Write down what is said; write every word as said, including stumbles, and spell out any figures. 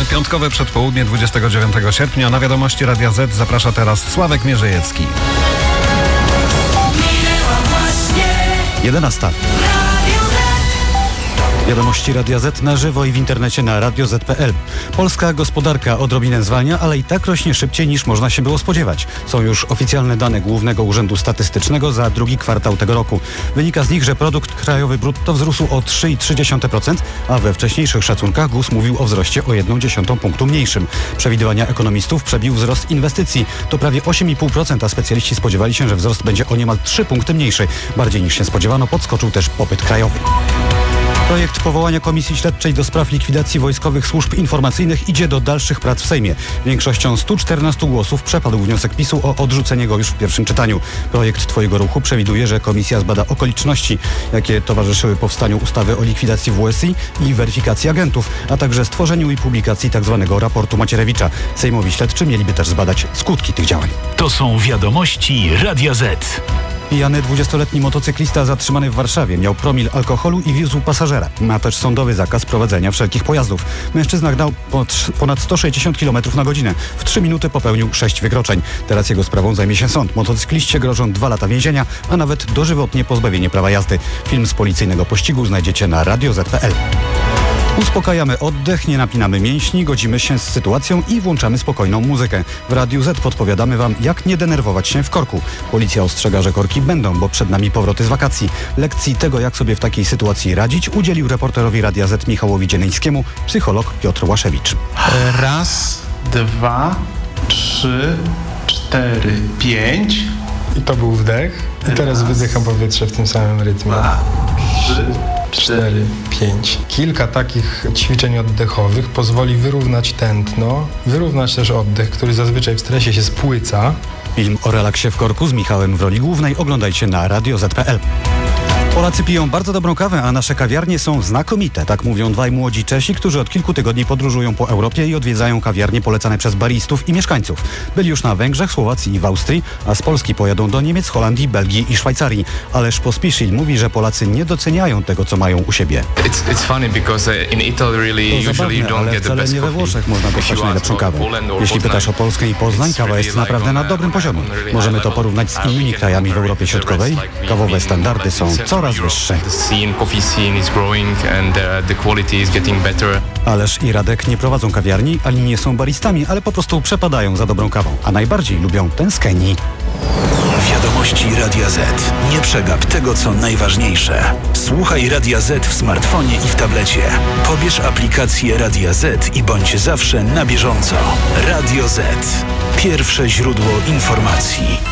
Piątkowe przedpołudnie dwudziestego dziewiątego sierpnia. Na wiadomości Radia Z zaprasza teraz Sławek Mierzejecki. jedenasta. Wiadomości Radia Z na żywo i w internecie na radio zet kropka pe el. Polska gospodarka odrobinę zwalnia, ale i tak rośnie szybciej niż można się było spodziewać. Są już oficjalne dane Głównego Urzędu Statystycznego za drugi kwartał tego roku. Wynika z nich, że produkt krajowy brutto wzrósł o trzy i trzy dziesiąte procent, a we wcześniejszych szacunkach GUS mówił o wzroście o jedną dziesiątą punktu mniejszym. Przewidywania ekonomistów przebił wzrost inwestycji. To prawie osiem i pół procent, a specjaliści spodziewali się, że wzrost będzie o niemal trzy punkty mniejszy. Bardziej niż się spodziewano, podskoczył też popyt krajowy. Projekt powołania Komisji Śledczej do spraw likwidacji wojskowych służb informacyjnych idzie do dalszych prac w Sejmie. Większością stu czternastu głosów przepadł wniosek PiSu o odrzucenie go już w pierwszym czytaniu. Projekt Twojego Ruchu przewiduje, że komisja zbada okoliczności, jakie towarzyszyły powstaniu ustawy o likwidacji W S I i weryfikacji agentów, a także stworzeniu i publikacji tzw. raportu Macierewicza. Sejmowi śledczy mieliby też zbadać skutki tych działań. To są wiadomości Radia Z. Pijany dwudziestoletni motocyklista zatrzymany w Warszawie miał promil alkoholu i wiózł pasażera. Ma też sądowy zakaz prowadzenia wszelkich pojazdów. Mężczyzna gnał ponad sto sześćdziesiąt kilometrów na godzinę. W trzy minuty popełnił sześć wykroczeń. Teraz jego sprawą zajmie się sąd. Motocykliście grożą dwa lata więzienia, a nawet dożywotnie pozbawienie prawa jazdy. Film z policyjnego pościgu znajdziecie na radio zet kropka pe el. Uspokajamy oddech, nie napinamy mięśni, godzimy się z sytuacją i włączamy spokojną muzykę. W Radiu Z podpowiadamy Wam, jak nie denerwować się w korku. Policja ostrzega, że korki będą, bo przed nami powroty z wakacji. Lekcji tego, jak sobie w takiej sytuacji radzić, udzielił reporterowi Radia Z Michałowi Dzieneńskiemu psycholog Piotr Łaszewicz. Raz, dwa, trzy, cztery, pięć. I to był wdech. I teraz Raz, wydycham powietrze w tym samym rytmie. Dwa, trzy, cztery, pięć. Kilka takich ćwiczeń oddechowych pozwoli wyrównać tętno, wyrównać też oddech, który zazwyczaj w stresie się spłyca. Film o relaksie w korku z Michałem w roli głównej oglądajcie na radio zet kropka pe el. Polacy piją bardzo dobrą kawę, a nasze kawiarnie są znakomite. Tak mówią dwaj młodzi Czesi, którzy od kilku tygodni podróżują po Europie i odwiedzają kawiarnie polecane przez baristów i mieszkańców. Byli już na Węgrzech, Słowacji i w Austrii, a z Polski pojadą do Niemiec, Holandii, Belgii i Szwajcarii. Ależ Pospisil mówi, że Polacy nie doceniają tego, co mają u siebie. It's, it's funny because in Italy really To usually you zabawne, don't ale get the wcale best nie we coffee. Włoszech można dostać najlepszą kawę. Jeśli pytasz o Polskę i Poznań, kawa jest naprawdę na dobrym poziomie. Możemy to porównać z innymi krajami w Europie Środkowej. Kawowe standardy są coraz wyższe. Coffee scene is growing and uh, the quality is getting better. Ależ i Radek nie prowadzą kawiarni, ani nie są baristami, ale po prostu przepadają za dobrą kawą, a najbardziej lubią tę z Kenii. Wiadomości Radia Z. Nie przegap tego, co najważniejsze. Słuchaj Radia Z w smartfonie i w tablecie. Pobierz aplikację Radia Z i bądź zawsze na bieżąco. Radio Z. Pierwsze źródło informacji.